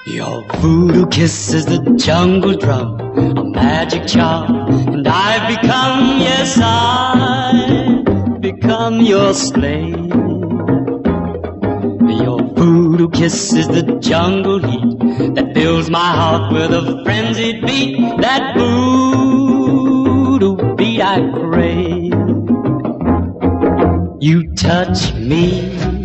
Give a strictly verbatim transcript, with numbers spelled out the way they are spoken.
Your voodoo kiss is the jungle drum, a magic charm, and I've become, yes, I've become your slave. Your voodoo kiss is the jungle heat that fills my heart with a frenzied beat, that voodoo beat I crave. You touch me